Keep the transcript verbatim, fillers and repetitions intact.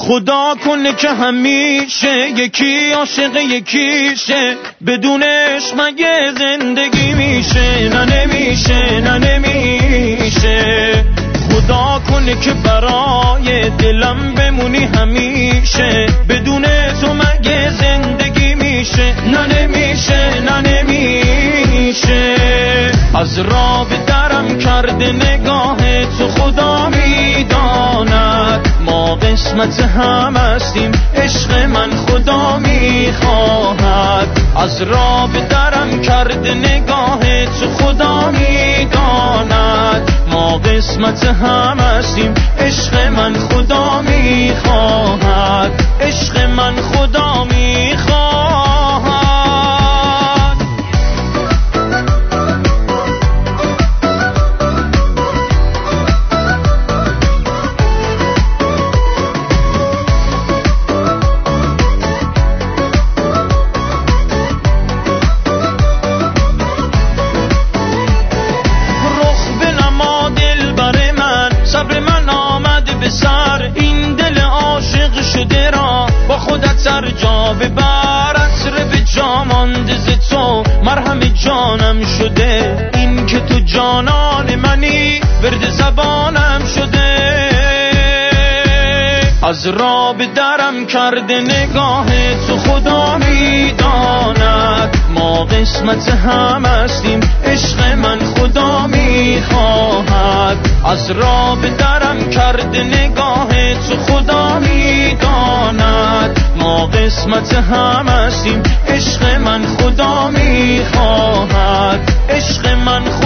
خدا کنه که همیشه یکی عاشق یکیشه، بدونش مگه زندگی میشه؟ نه نمیشه، نه نمیشه. خدا کنه که برای دلم بمونی همیشه، بدون تو مگه زندگی میشه؟ نه نمیشه، نه نمیشه. از راه به درم کرده نگاه تو، خدا میداند ما قسمت هم هستیم، عشق من خدا میخواهد. از راه به درم کرده نگاه تو، خدا میداند ما قسمت هم هستیم، عشق من خدا میخواهد، عشق من خدا میخواهد. صبر من آمد به سر، این دل عاشق شده را با خودت سر جا ببر. عطر به جا مانده ز تو، مرهم جانم شده، این که تو جانان منی ورد زبانم شده. از راه به درم کرده نگاه تو، خدا میداند ما قسمت هم هستیم، عشق من خدا میخواهد. از راه به درم کرده نگاه تو، خدا میداند ما قسمت هم هستیم، عشق من خدا میخواهد، عشق من خدا